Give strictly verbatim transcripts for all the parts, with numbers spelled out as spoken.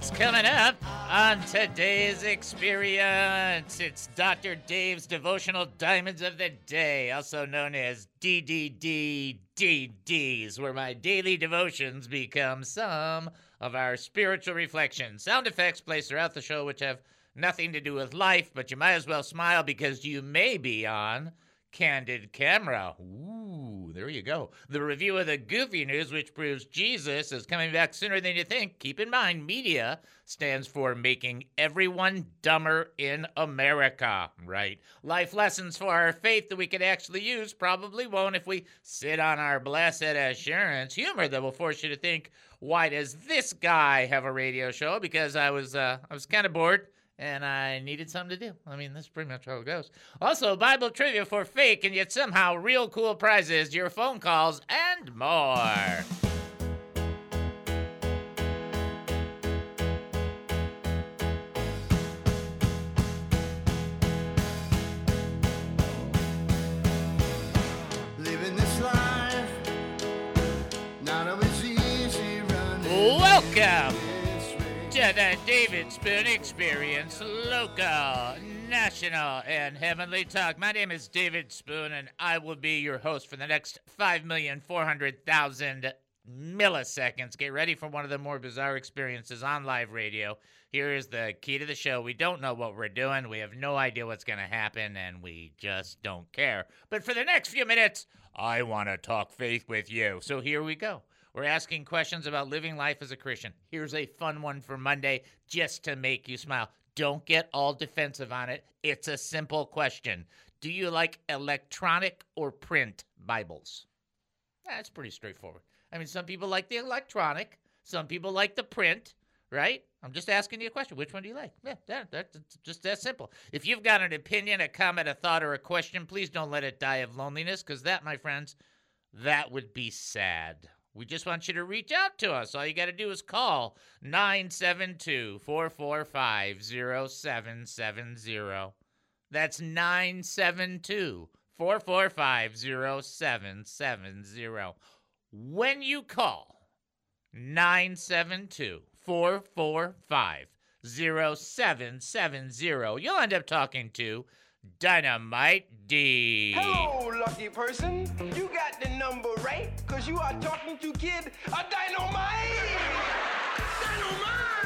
What's coming up on today's experience? It's Doctor Dave's Devotional Diamonds of the Day, also known as D D D D Ds, where my daily devotions become some of our spiritual reflections. Sound effects placed throughout the show which have nothing to do with life, but you might as well smile because you may be on Candid Camera. Ooh, there you go. The review of the goofy news, which proves Jesus is coming back sooner than you think. Keep in mind, media stands for making everyone dumber in America, right? Life lessons for our faith that we can actually use probably won't if we sit on our blessed assurance. Humor that will force you to think, why does this guy have a radio show? Because I was, uh, I was kind of bored. And I needed something to do. I mean, that's pretty much how it goes. Also, Bible trivia for fake and yet somehow real cool prizes, your phone calls, and more. Living this life, not always easy running. Welcome to the David Spoon Experience, local, national, and heavenly talk. My name is David Spoon, and I will be your host for the next five million four hundred thousand milliseconds. Get ready for one of the more bizarre experiences on live radio. Here is the key to the show. We don't know what we're doing. We have no idea what's going to happen, and we just don't care. But for the next few minutes, I want to talk faith with you. So here we go. We're asking questions about living life as a Christian. Here's a fun one for Monday just to make you smile. Don't get all defensive on it. It's a simple question. Do you like electronic or print Bibles? That's pretty straightforward. I mean, some people like the electronic. Some people like the print, right? I'm just asking you a question. Which one do you like? Yeah, that, that's just that simple. If you've got an opinion, a comment, a thought, or a question, please don't let it die of loneliness, because that, my friends, that would be sad. We just want you to reach out to us. All you got to do is call nine seven two, four four five, zero seven seven zero. That's nine seven two, four four five, zero seven seven zero. When you call nine seven two, four four five, zero seven seven zero, you'll end up talking to Dynamite D. Hello, lucky person. You got the number right, because you are talking to Kid a Dynamite. Dynamite!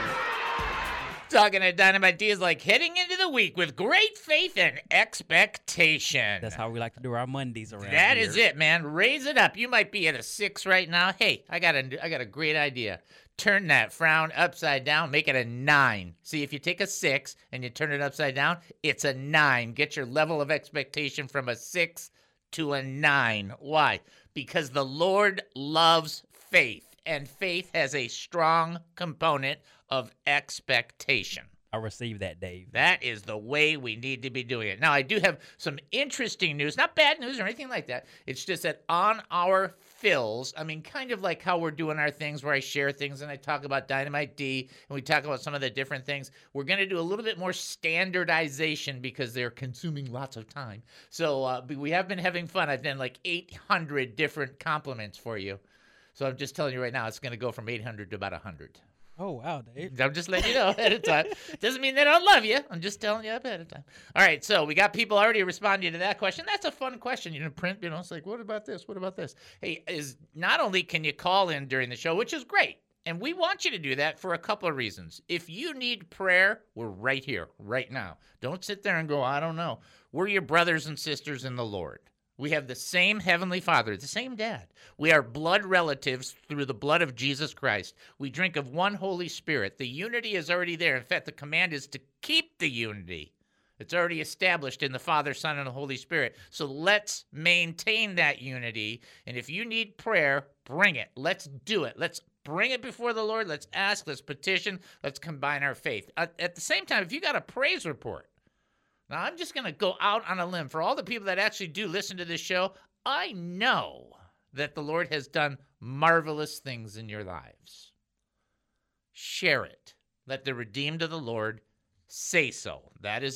Talking to Dynamite D is like heading into the week with great faith and expectation. That's how we like to do our Mondays around That here. is it, man. Raise it up. You might be at a six right now. Hey, I got a, I got a great idea. Turn that frown upside down. Make it a nine. See, if you take a six and you turn it upside down, it's a nine. Get your level of expectation from a six to a nine. Why? Because the Lord loves faith, and faith has a strong component of expectation. I received that, Dave. That is the way we need to be doing it. Now, I do have some interesting news, not bad news or anything like that. It's just that on our fills, I mean, kind of like how we're doing our things where I share things and I talk about Dynamite D and we talk about some of the different things. We're going to do a little bit more standardization because they're consuming lots of time. So uh, we have been having fun. I've done like eight hundred different compliments for you. So I'm just telling you right now, it's going to go from eight hundred to about one hundred. Oh, wow, Dave. I'm just letting you know ahead of time. Doesn't mean they don't love you. I'm just telling you ahead of time. All right, so we got people already responding to that question. That's a fun question. You know, print, you know, it's like, what about this? What about this? Hey, is not only can you call in during the show, which is great, and we want you to do that for a couple of reasons. If you need prayer, we're right here, right now. Don't sit there and go, I don't know. We're your brothers and sisters in the Lord. We have the same Heavenly Father, the same Dad. We are blood relatives through the blood of Jesus Christ. We drink of one Holy Spirit. The unity is already there. In fact, the command is to keep the unity. It's already established in the Father, Son, and the Holy Spirit. So let's maintain that unity. And if you need prayer, bring it. Let's do it. Let's bring it before the Lord. Let's ask. Let's petition. Let's combine our faith. At, at the same time, if you got a praise report, now, I'm just going to go out on a limb. For all the people that actually do listen to this show, I know that the Lord has done marvelous things in your lives. Share it. Let the redeemed of the Lord say so. That is a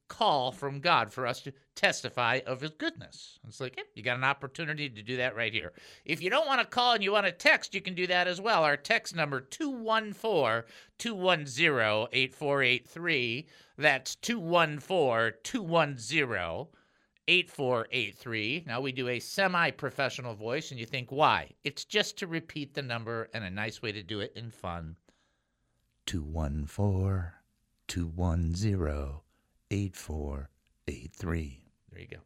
call from God for us to testify of his goodness. It's like, hey, you got an opportunity to do that right here. If you don't want to call and you want to text, you can do that as well. Our text number, two one four, two one zero, eight four eight three. That's two one four, two one zero, eight four eight three. Now, we do a semi-professional voice, and you think, why? It's just to repeat the number and a nice way to do it in fun. two one four, two one zero, eight four eight three. There you go.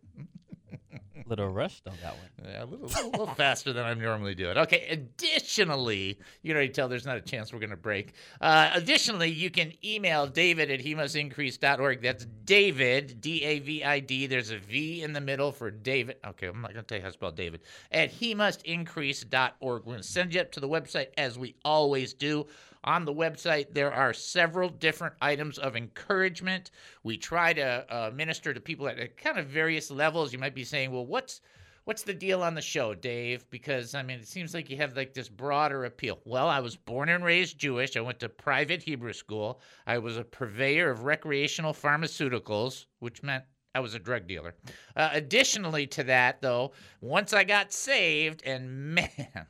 Little rushed on that one. Yeah, a little, a little faster than I normally do it. Okay, additionally, you can already tell there's not a chance we're going to break. Uh, additionally, you can email David at he must increase dot org. That's David, D A V I D. There's a V in the middle for David. Okay, I'm not going to tell you how to spell David. At he must increase dot org. We're going to send you up to the website as we always do. On the website, there are several different items of encouragement. We try to uh, minister to people at, at kind of various levels. You might be saying, well, what's what's the deal on the show, Dave? Because, I mean, it seems like you have like this broader appeal. Well, I was born and raised Jewish. I went to private Hebrew school. I was a purveyor of recreational pharmaceuticals, which meant I was a drug dealer. Uh, additionally to that, though, once I got saved, and man...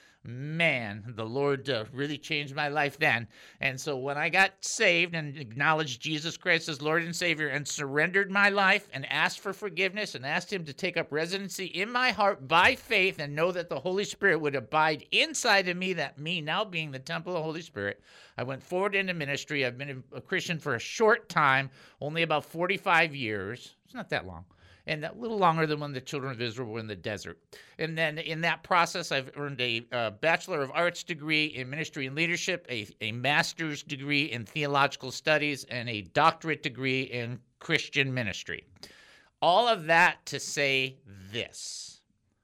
Man, the Lord uh, really changed my life then. And so when I got saved and acknowledged Jesus Christ as Lord and Savior and surrendered my life and asked for forgiveness and asked him to take up residency in my heart by faith and know that the Holy Spirit would abide inside of me, that me now being the temple of the Holy Spirit, I went forward into ministry. I've been a Christian for a short time, only about forty-five years. It's not that long. And a little longer than when the children of Israel were in the desert. And then in that process, I've earned a uh, Bachelor of Arts degree in Ministry and Leadership, a, a Master's degree in Theological Studies, and a doctorate degree in Christian Ministry. All of that to say this.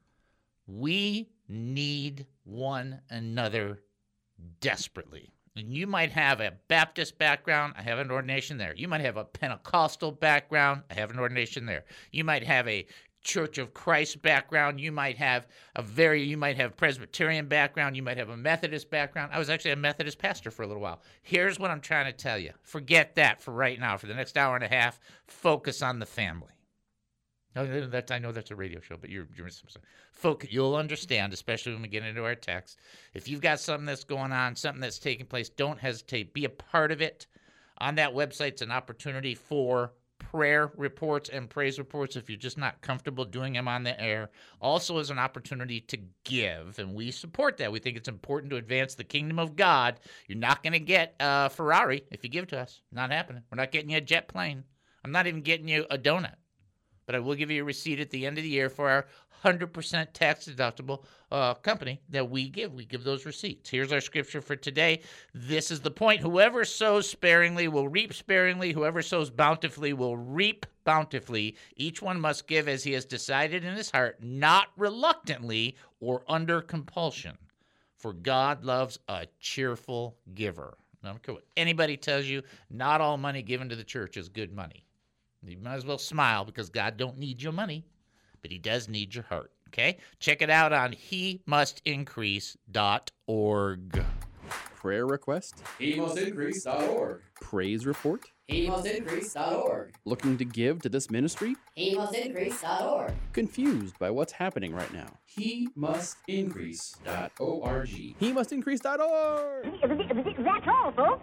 We need one another desperately. And you might have a Baptist background. I have an ordination there. You might have a Pentecostal background. I have an ordination there. You might have a Church of Christ background. You might have a very, you might have Presbyterian background. You might have a Methodist background. I was actually a Methodist pastor for a little while. Here's what I'm trying to tell you. Forget that for right now. For the next hour and a half, focus on the family. No, that, I know that's a radio show, but you're, you're folk. You'll understand, especially when we get into our text. If you've got something that's going on, something that's taking place, don't hesitate. Be a part of it. On that website, it's an opportunity for prayer reports and praise reports if you're just not comfortable doing them on the air. Also is an opportunity to give, and we support that. We think it's important to advance the kingdom of God. You're not going to get a Ferrari if you give to us. Not happening. We're not getting you a jet plane. I'm not even getting you a donut. But I will give you a receipt at the end of the year for our one hundred percent tax-deductible uh, company that we give. We give those receipts. Here's our scripture for today. This is the point. Whoever sows sparingly will reap sparingly. Whoever sows bountifully will reap bountifully. Each one must give as he has decided in his heart, not reluctantly or under compulsion. For God loves a cheerful giver. I don't care what anybody tells you. Not all money given to the church is good money. You might as well smile because God don't need your money, but he does need your heart, okay? Check it out on he must increase dot org. Prayer request? he must increase dot org. Praise report? he must increase dot org. Looking to give to this ministry? he must increase dot org. Confused by what's happening right now? he must increase dot org. he must increase dot org. That's all, folks.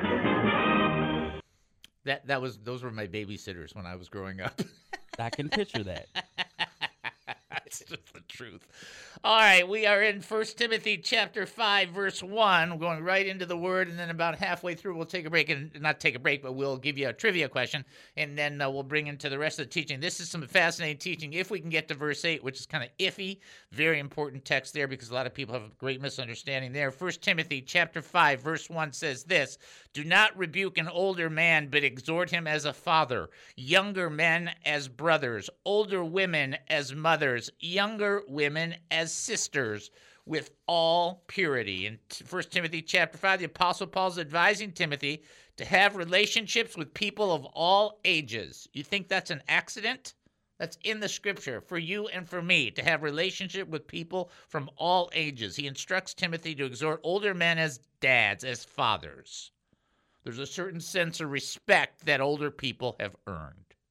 That that was those were my babysitters when I was growing up. I can picture that. It's just the truth. All right, we are in First Timothy chapter five, verse one. We're going right into the word, and then about halfway through, we'll take a break. And not take a break, but we'll give you a trivia question, and then uh, we'll bring into the rest of the teaching. This is some fascinating teaching. If we can get to verse eight, which is kind of iffy, very important text there because a lot of people have a great misunderstanding there. First Timothy chapter five, verse one says this, "Do not rebuke an older man, but exhort him as a father, younger men as brothers, older women as mothers, younger women as sisters, with all purity." In First Timothy chapter five, the Apostle Paul is advising Timothy to have relationships with people of all ages. You think that's an accident? That's in the scripture for you and for me, to have relationship with people from all ages. He instructs Timothy to exhort older men as dads, as fathers. There's a certain sense of respect that older people have earned.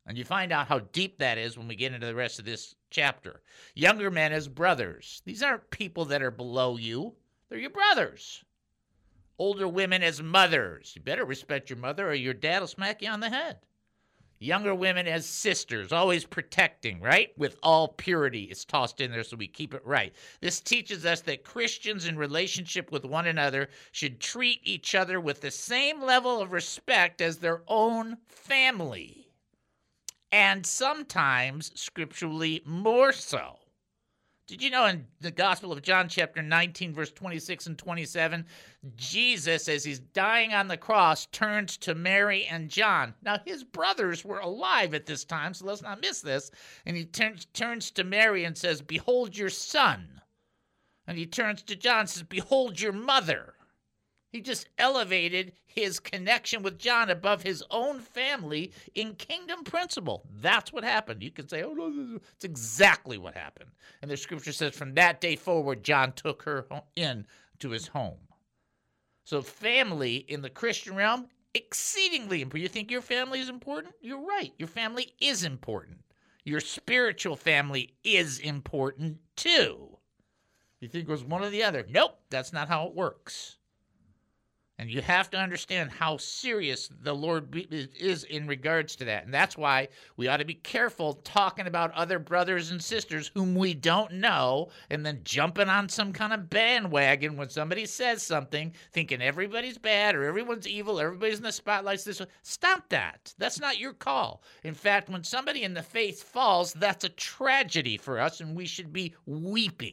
And you find out how deep that is when we get into the rest of this chapter. Younger men as brothers. These aren't people that are below you. They're your brothers. Older women as mothers. You better respect your mother or your dad will smack you on the head. Younger women as sisters, always protecting, right? With all purity. It's tossed in there so we keep it right. This teaches us that Christians in relationship with one another should treat each other with the same level of respect as their own family. And sometimes, scripturally, more so. Did you know in the Gospel of John, chapter nineteen, verse twenty-six and twenty-seven, Jesus, as he's dying on the cross, turns to Mary and John. Now, his brothers were alive at this time, so let's not miss this. And he turns, turns to Mary and says, "Behold your son." And he turns to John and says, "Behold your mother." He just elevated his connection with John above his own family in kingdom principle. That's what happened. You can say, oh, no, it's exactly what happened. And the scripture says from that day forward, John took her in to his home. So family in the Christian realm, exceedingly important. You think your family is important? You're right. Your family is important. Your spiritual family is important too. You think it was one or the other? Nope, that's not how it works. And you have to understand how serious the Lord is in regards to that. And that's why we ought to be careful talking about other brothers and sisters whom we don't know and then jumping on some kind of bandwagon when somebody says something, thinking everybody's bad or everyone's evil, everybody's in the spotlights. This way. Stop that. That's not your call. In fact, when somebody in the faith falls, that's a tragedy for us, and we should be weeping,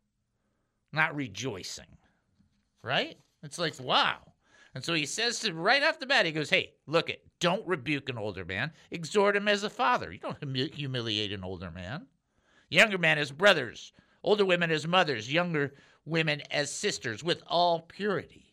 not rejoicing. Right? It's like, wow. And so he says to right off the bat, he goes, hey, look it, don't rebuke an older man. Exhort him as a father. You don't hum- humiliate an older man. Younger men as brothers. Older women as mothers. Younger women as sisters with all purity.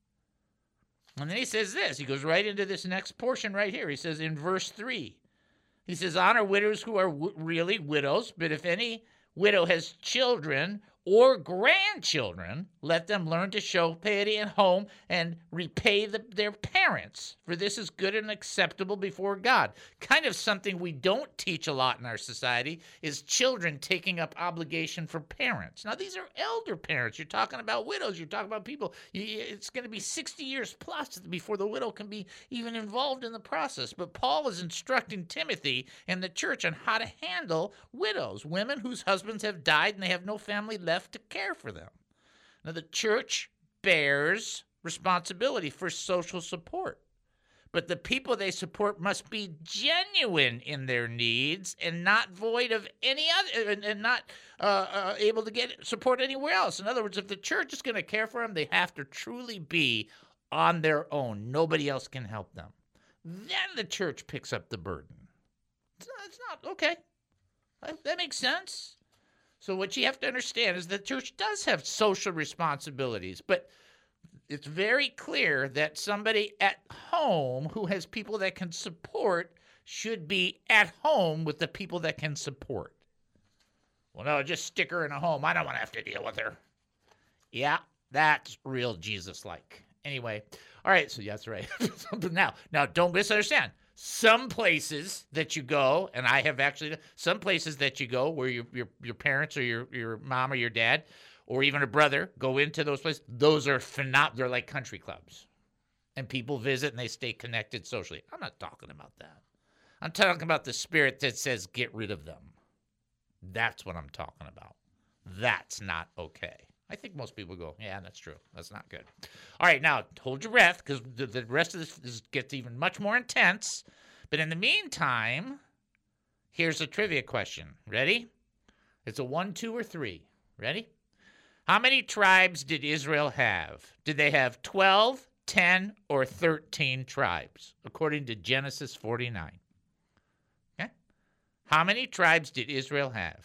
And then he says this. He goes right into this next portion right here. He says in verse three. He says, honor widows who are w- really widows, but if any widow has children or grandchildren, let them learn to show piety at home and repay the, their parents, for this is good and acceptable before God. Kind of something we don't teach a lot in our society is children taking up obligation for parents. Now, these are elder parents. You're talking about widows. You're talking about people. It's going to be sixty years plus before the widow can be even involved in the process. But Paul is instructing Timothy and the church on how to handle widows, women whose husbands have died and they have no family left to care for them. Now, the church bears responsibility for social support, but the people they support must be genuine in their needs and not void of any other, and, and not uh, uh, able to get support anywhere else. In other words, if the church is going to care for them, they have to truly be on their own. Nobody else can help them. Then the church picks up the burden. It's not, it's not okay. That makes sense. So what you have to understand is the church does have social responsibilities, but it's very clear that somebody at home who has people that can support should be at home with the people that can support. Well, no, just stick her in a home. I don't want to have to deal with her. Yeah, that's real Jesus-like. Anyway, all right, so yeah, that's right. now, now, don't misunderstand. Some places that you go, and I have actually, some places that you go where your your, your parents or your, your mom or your dad or even a brother go into those places, those are phenomenal. They're like country clubs. And people visit and they stay connected socially. I'm not talking about that. I'm talking about the spirit that says get rid of them. That's what I'm talking about. That's not okay. I think most people go, yeah, that's true. That's not good. All right, now, hold your breath, because the, the rest of this, this gets even much more intense. But in the meantime, here's a trivia question. Ready? It's a one, two, or three. Ready? How many tribes did Israel have? Did they have twelve, ten, or thirteen tribes, according to Genesis forty-nine? Okay? How many tribes did Israel have?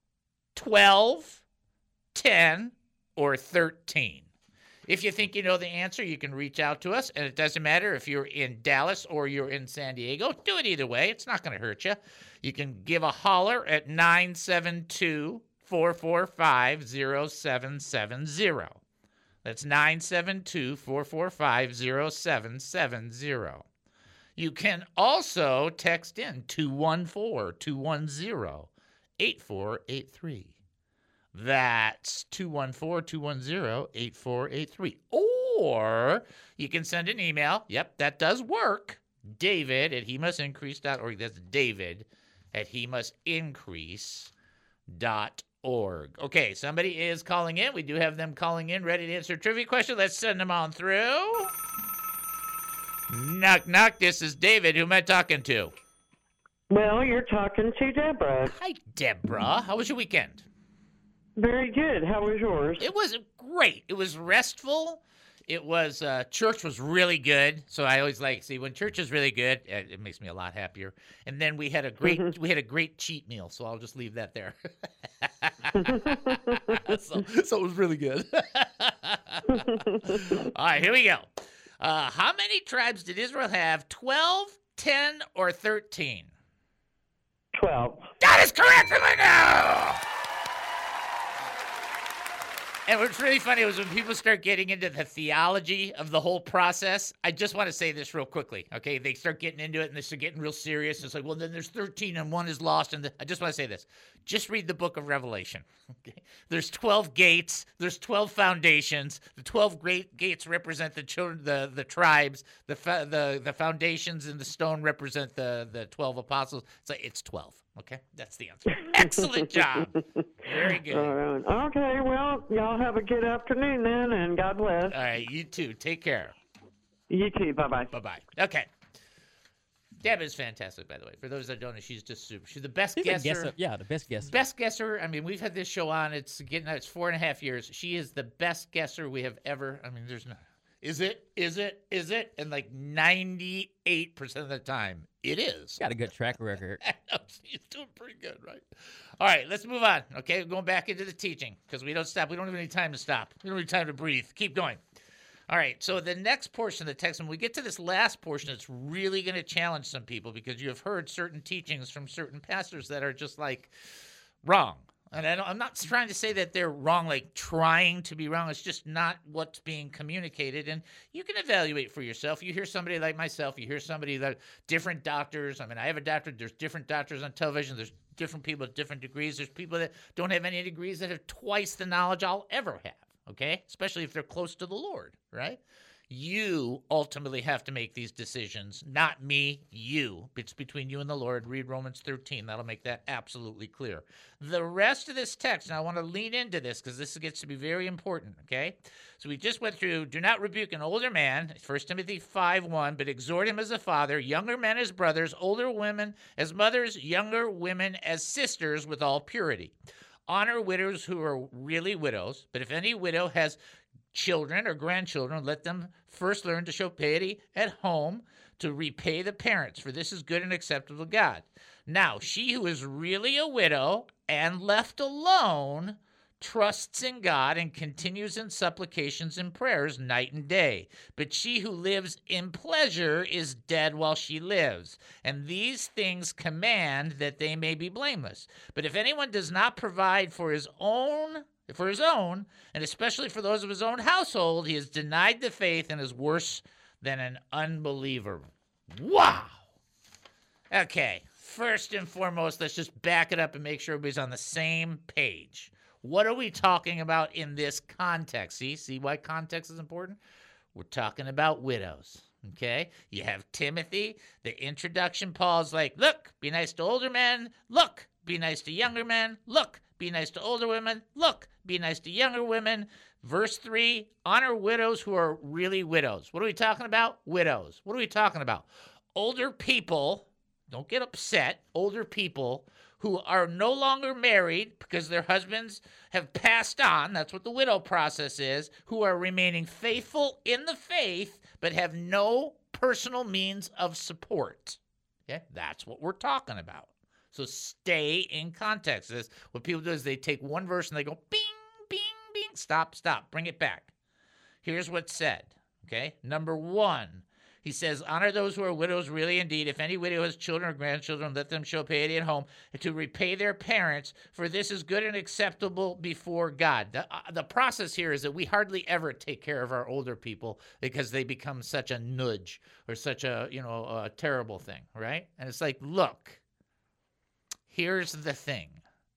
twelve, ten, or thirteen. If you think you know the answer, you can reach out to us, and it doesn't matter if you're in Dallas or you're in San Diego. Do it either way. It's not going to hurt you. You can give a holler at nine seven two, four four five, zero seven seven zero. That's nine seven two, four four five, zero seven seven zero. You can also text in two one four, two one zero, eight four eight three. That's two one four, two one zero, eight four eight three. Or you can send an email. Yep, that does work. David at he must increase dot org. That's David at he must increase dot org. Okay, somebody is calling in. We do have them calling in, ready to answer a trivia question. Let's send them on through. Knock, knock. This is David. Who am I talking to? Well, you're talking to Deborah. Hi, Deborah. How was your weekend? Very good. How was yours? It was great. It was restful. It was, uh, church was really good. So I always like, see, when church is really good, it, it makes me a lot happier. And then we had a great, mm-hmm. we had a great cheat meal. So I'll just leave that there. so, so it was really good. All right, here we go. Uh, how many tribes did Israel have? twelve, ten, or thirteen? twelve. That is correct, Linda! And what's really funny was when people start getting into the theology of the whole process, I just want to say this real quickly, okay? They start getting into it, and they start getting real serious. It's like, well, then there's thirteen, and one is lost. And the, I just want to say this. Just read the book of Revelation, okay? There's twelve gates. There's twelve foundations. The twelve great gates represent the children, the, the tribes. The, the the foundations in the stone represent the, the twelve apostles. It's like, it's twelve. Okay, that's the answer. Excellent job. Very good. All right. Okay, well, y'all have a good afternoon then, and God bless. All right, you too. Take care. You too. Bye-bye. Bye-bye. Okay. Deb is fantastic, by the way. For those that don't know, she's just super. She's the best She's guesser. guesser. Yeah, the best guesser. Best guesser. I mean, we've had this show on. It's getting. It's four and a half years. She is the best guesser we have ever. I mean, there's no. Is it? Is it? Is it? And like ninety-eight percent of the time, it is. Got a good track record. She's doing pretty good, right? All right, let's move on. Okay, going back into the teaching because we don't stop. We don't have any time to stop. We don't have time to breathe. Keep going. All right, so the next portion of the text, when we get to this last portion, it's really going to challenge some people because you have heard certain teachings from certain pastors that are just like wrong. And I don't, I'm not trying to say that they're wrong, like trying to be wrong. It's just not what's being communicated. And you can evaluate for yourself. You hear somebody like myself. You hear somebody that different doctors. I mean, I have a doctor. There's different doctors on television. There's different people at different degrees. There's people that don't have any degrees that have twice the knowledge I'll ever have, okay? Especially if they're close to the Lord, right? You ultimately have to make these decisions, not me, you. It's between you and the Lord. Read Romans thirteen. That'll make that absolutely clear. The rest of this text, and I want to lean into this because this gets to be very important, okay? So we just went through, do not rebuke an older man, First Timothy five one, but exhort him as a father, younger men as brothers, older women as mothers, younger women as sisters with all purity. Honor widows who are really widows, but if any widow has children or grandchildren, let them first learn to show piety at home to repay the parents, for this is good and acceptable to God. Now, she who is really a widow and left alone trusts in God and continues in supplications and prayers night and day. But she who lives in pleasure is dead while she lives. And these things command that they may be blameless. But if anyone does not provide for his own For his own, and especially for those of his own household, he has denied the faith and is worse than an unbeliever. Wow. Okay, first and foremost, let's just back it up and make sure everybody's on the same page. What are we talking about in this context? See, see why context is important? We're talking about widows. Okay, you have Timothy, the introduction. Paul's like, look, be nice to older men. Look, be nice to younger men. Look, be nice to older women. Look, be nice to younger women. Verse three, honor widows who are really widows. What are we talking about? Widows. What are we talking about? Older people, don't get upset, older people who are no longer married because their husbands have passed on. That's what the widow process is, who are remaining faithful in the faith but have no personal means of support. Okay, that's what we're talking about. So stay in context. This, what people do is they take one verse and they go, bing, bing, bing. Stop, stop. Bring it back. Here's what's said. Okay. Number one, He says, honor those who are widows, really indeed. If any widow has children or grandchildren, let them show piety at home to repay their parents, for this is good and acceptable before God. The, uh, the process here is that we hardly ever take care of our older people because they become such a nudge or such a, you know, a terrible thing, right? And it's like, look, here's the thing.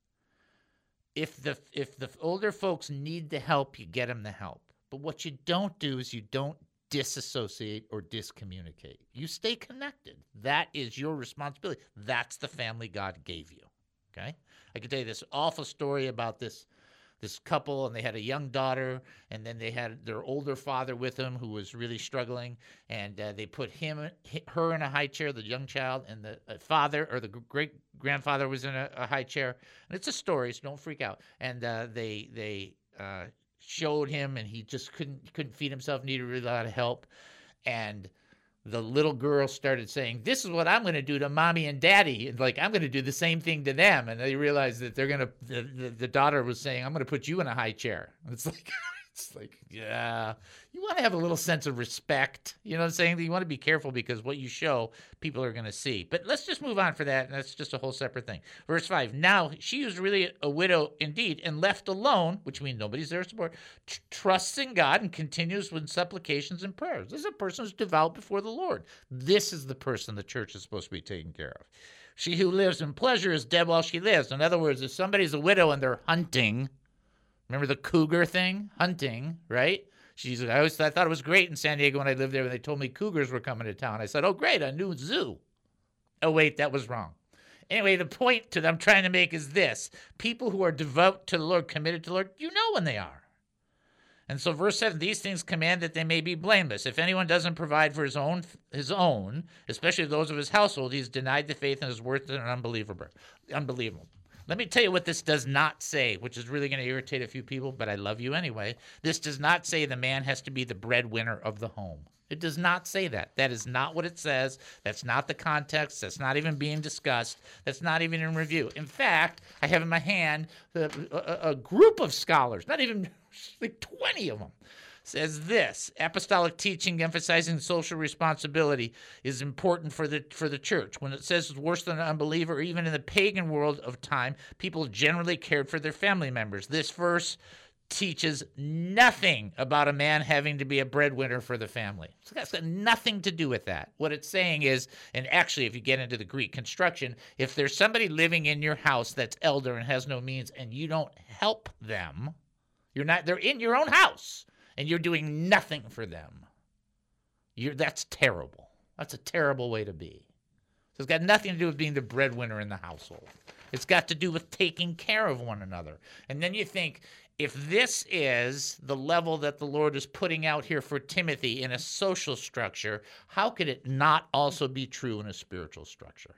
If the if the older folks need the help, you get them the help. But what you don't do is you don't disassociate or discommunicate. You stay connected. That is your responsibility. That's the family God gave you. Okay? I can tell you this awful story about this this couple, and they had a young daughter, and then they had their older father with them who was really struggling, and uh, they put him, her in a high chair, the young child, and the uh, father or the great grandfather was in a, a high chair. And it's a story, so don't freak out. And uh, they they uh, showed him, and he just couldn't couldn't feed himself, needed really a lot of help. And the little girl started saying, this is what I'm going to do to mommy and daddy. And like, I'm going to do the same thing to them. And they realized that they're going to, the, the, the daughter was saying, I'm going to put you in a high chair. And it's like, it's like, yeah, you want to have a little sense of respect. You know what I'm saying? You want to be careful because what you show, people are going to see. But let's just move on for that. And that's just a whole separate thing. Verse five, now she was really a widow indeed and left alone, which means nobody's there to support, tr- trusts in God and continues with supplications and prayers. This is a person who's devout before the Lord. This is the person the church is supposed to be taking care of. She who lives in pleasure is dead while she lives. In other words, if somebody's a widow and they're hunting, remember the cougar thing? Hunting, right? She's. I always I thought it was great in San Diego when I lived there when they told me cougars were coming to town. I said, oh, great, a new zoo. Oh, wait, that was wrong. Anyway, the point to them I'm trying to make is this. People who are devout to the Lord, committed to the Lord, you know when they are. And so verse seven, these things command that they may be blameless. If anyone doesn't provide for his own, his own, especially those of his household, he's denied the faith and is worse than an unbeliever. Unbelievable. Let me tell you what this does not say, which is really going to irritate a few people, but I love you anyway. This does not say the man has to be the breadwinner of the home. It does not say that. That is not what it says. That's not the context. That's not even being discussed. That's not even in review. In fact, I have in my hand a, a, a group of scholars, not even like twenty of them, says this: apostolic teaching emphasizing social responsibility is important for the for the church. When it says it's worse than an unbeliever, or even in the pagan world of time, people generally cared for their family members. This verse teaches nothing about a man having to be a breadwinner for the family. So that's got nothing to do with that. What it's saying is, and actually if you get into the Greek construction, if there's somebody living in your house that's elder and has no means and you don't help them, you're not, they're in your own house, and you're doing nothing for them, You're, that's terrible. That's a terrible way to be. So it's got nothing to do with being the breadwinner in the household. It's got to do with taking care of one another. And then you think, if this is the level that the Lord is putting out here for Timothy in a social structure, how could it not also be true in a spiritual structure?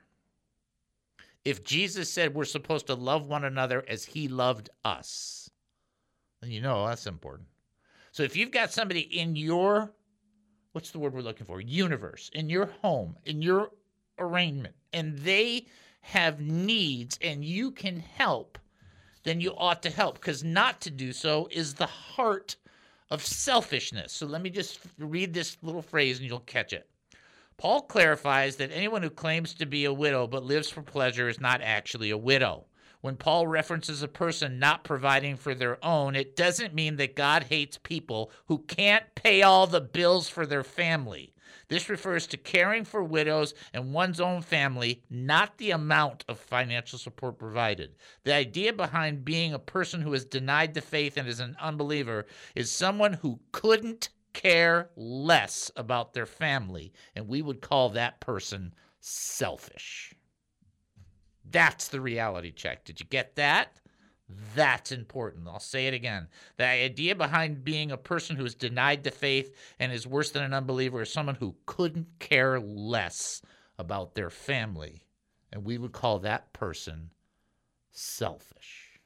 If Jesus said we're supposed to love one another as he loved us, then you know that's important. So if you've got somebody in your, what's the word we're looking for, universe, in your home, in your arraignment, and they have needs and you can help, then you ought to help, because not to do so is the heart of selfishness. So let me just read this little phrase and you'll catch it. Paul clarifies that anyone who claims to be a widow but lives for pleasure is not actually a widow. When Paul references a person not providing for their own, it doesn't mean that God hates people who can't pay all the bills for their family. This refers to caring for widows and one's own family, not the amount of financial support provided. The idea behind being a person who is denied the faith and is an unbeliever is someone who couldn't care less about their family, and we would call that person selfish. That's the reality check. Did you get that? That's important. I'll say it again. The idea behind being a person who is denied the faith and is worse than an unbeliever is someone who couldn't care less about their family, and we would call that person selfish.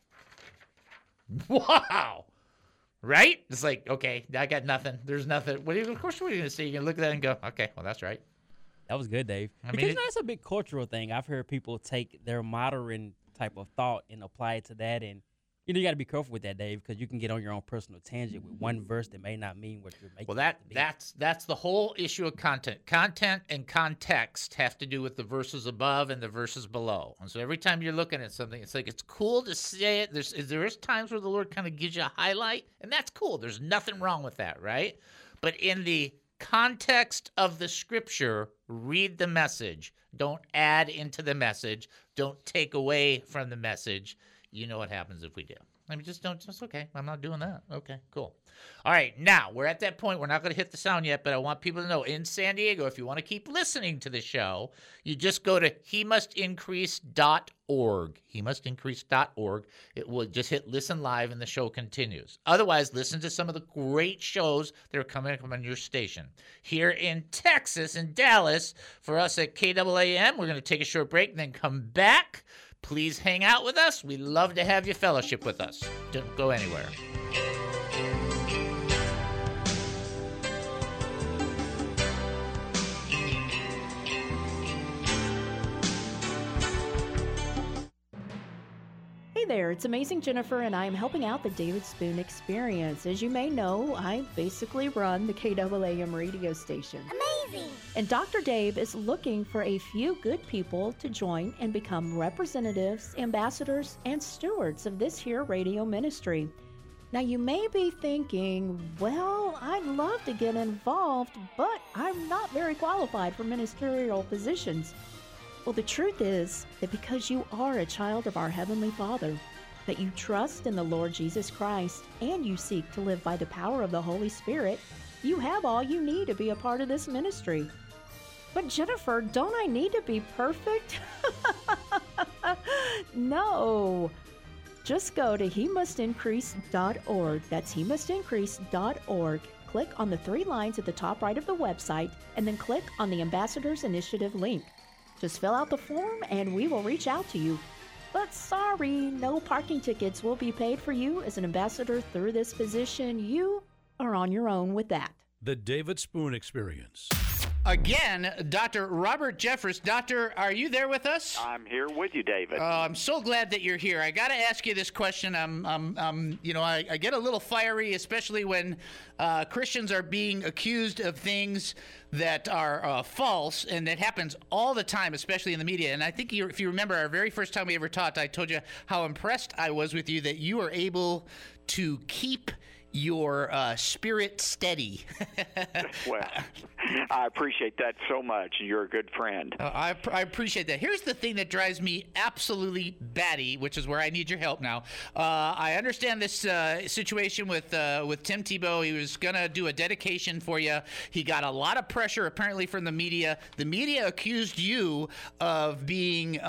Wow! Right? It's like, okay, I got nothing. There's nothing. What are you, of course, what are you going to say? You're going to look at that and go, okay, well, that's right. That was good, Dave. I because mean, you know, it's a big cultural thing. I've heard people take their modern type of thought and apply it to that, and You know, you got to be careful with that, Dave, because you can get on your own personal tangent with one verse that may not mean what you're making. Well, that it to be. that's that's the whole issue of content. Content and context have to do with the verses above and the verses below. And so every time you're looking at something, it's like it's cool to say it. There's there is times where the Lord kind of gives you a highlight, and that's cool. There's nothing wrong with that, right? But in the context of the scripture, read the message. Don't add into the message. Don't take away from the message. You know what happens if we do. I mean, just don't, just okay. I'm not doing that. Okay, cool. All right, now we're at that point. We're not going to hit the sound yet, but I want people to know in San Diego, if you want to keep listening to the show, you just go to he must increase dot org. he must increase dot org. It will just hit listen live and the show continues. Otherwise, listen to some of the great shows that are coming up on your station. Here in Texas, in Dallas, for us at K A A M, we're going to take a short break and then come back. Please hang out with us. We love to have you fellowship with us. Don't go anywhere. Hey there, it's Amazing Jennifer, and I am helping out the David Spoon Experience. As you may know, I basically run the K A A M radio station. Amazing! And Doctor Dave is looking for a few good people to join and become representatives, ambassadors, and stewards of this here radio ministry. Now, you may be thinking, well, I'd love to get involved, but I'm not very qualified for ministerial positions. Well, the truth is that because you are a child of our Heavenly Father, that you trust in the Lord Jesus Christ, and you seek to live by the power of the Holy Spirit, you have all you need to be a part of this ministry. But Jennifer, don't I need to be perfect? No. Just go to he must increase dot org. That's he must increase dot org. Click on the three lines at the top right of the website, and then click on the Ambassadors Initiative link. Just fill out the form and we will reach out to you. But sorry, no parking tickets will be paid for you as an ambassador through this position. You are on your own with that. The David Spoon Experience. Again, Doctor Robert Jeffress. Doctor, are you there with us? I'm here with you, David. Oh, I'm so glad that you're here. I got to ask you this question. I'm, I'm, I'm you know, I, I get a little fiery, especially when uh, Christians are being accused of things that are uh, false, and that happens all the time, especially in the media. And I think you, if you remember our very first time we ever talked, I told you how impressed I was with you that you were able to keep your uh, spirit steady. Well, I appreciate that so much. You're a good friend. Uh, I, I appreciate that. Here's the thing that drives me absolutely batty, which is where I need your help now. Uh, I understand this uh, situation with uh, with Tim Tebow. He was going to do a dedication for you. He got a lot of pressure, apparently, from the media. The media accused you of being uh,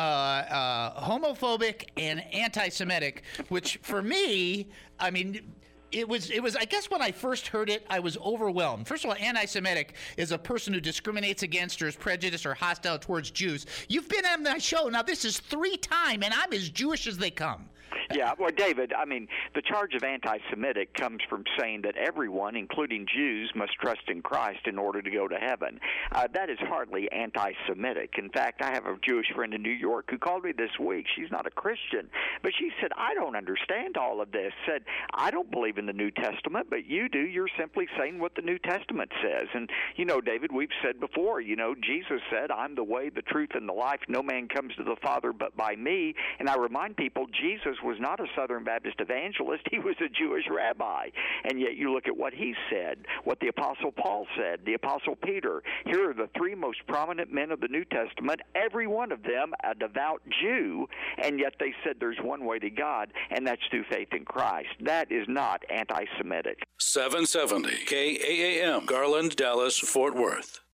uh, homophobic and anti-Semitic, which for me, I mean... It was, it was. I guess when I first heard it, I was overwhelmed. First of all, anti-Semitic is a person who discriminates against or is prejudiced or hostile towards Jews. You've been on my show. Now, this is three time, and I'm as Jewish as they come. Yeah, well, David, I mean, the charge of anti-Semitic comes from saying that everyone, including Jews, must trust in Christ in order to go to heaven. Uh, that is hardly anti-Semitic. In fact, I have a Jewish friend in New York who called me this week. She's not a Christian, but she said, I don't understand all of this. Said, I don't believe in the New Testament, but you do. You're simply saying what the New Testament says. And, you know, David, we've said before, you know, Jesus said, I'm the way, the truth, and the life. No man comes to the Father but by me. And I remind people, Jesus was not a Southern Baptist evangelist. He was a Jewish rabbi. And yet you look at what he said, what the Apostle Paul said, the Apostle Peter. Here are the three most prominent men of the New Testament, every one of them a devout Jew, and yet they said there's one way to God, and that's through faith in Christ. That is not anti-Semitic. seven seventy K A A M, Garland, Dallas, Fort Worth.